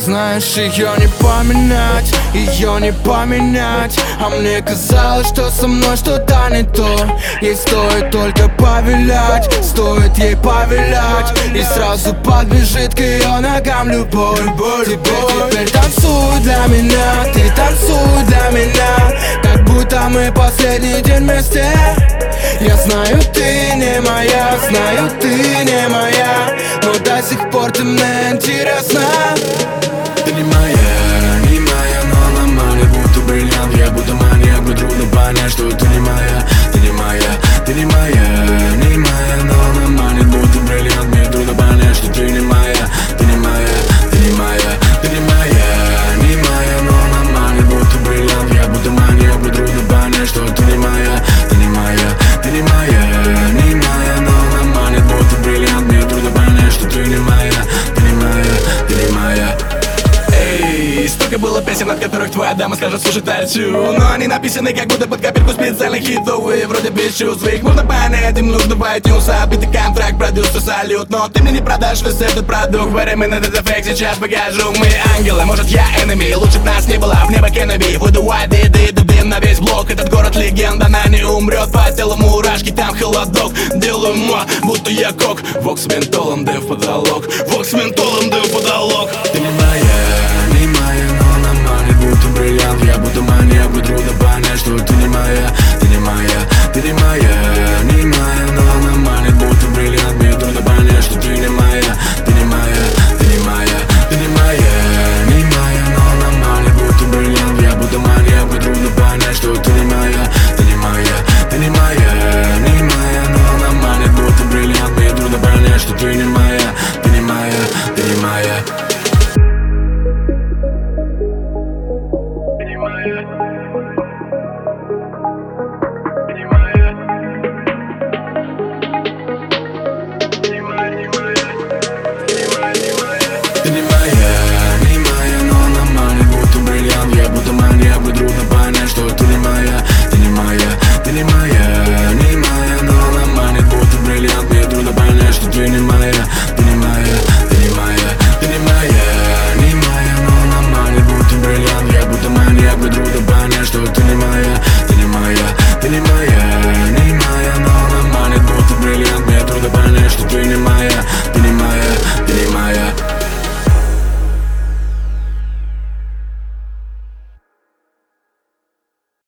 Знаешь, ее не поменять, ее не поменять. А мне казалось, что со мной что-то не то. Ей стоит только повелять, стоит ей повелять, и сразу подбежит к ее ногам любовь. Теперь танцуй для меня, ты танцуй для меня, как будто мы последний день вместе. Я знаю, ты не моя, знаю, ты не моя, но до сих пор ты мне интересна. Ты не моя, но она манит, будто бриллиант. Я будто маньяк, мне трудно понять, что ты не моя. Ты не моя, ты не моя, не моя, но она манит, будто бриллиант. Мне трудно понять, что ты не моя. Ты не моя, ты не моя, ты не моя, не моя, но она манит, будто бриллиант. Я будто маньяк, мне трудно понять, что ты не моя. Ты не моя, ты не моя, не моя, но она манит, будто бриллиант. Мне трудно понять, что ты не моя. Ты не моя, ты не моя. Столько было песен, от которых твоя дама скажет: слушай, танцую. Но они написаны как будто под копирку специально хитовые. Вроде без чувств, их можно понять, им нужно iTunes. Обитый контракт, продюсер, салют. Но ты мне не продашь весь этот продукт. Временно этот эффект сейчас покажу. Мы ангелы, может я enemy. Лучше б нас не было, в небо Кеннеби. Выдувай дым на весь блок. Этот город легенда, она не умрет. По телу мурашки, там холодок. Делаю будто я кок. Вокс с ментолом, да в потолок. Вокс с ментолом, да в потолок.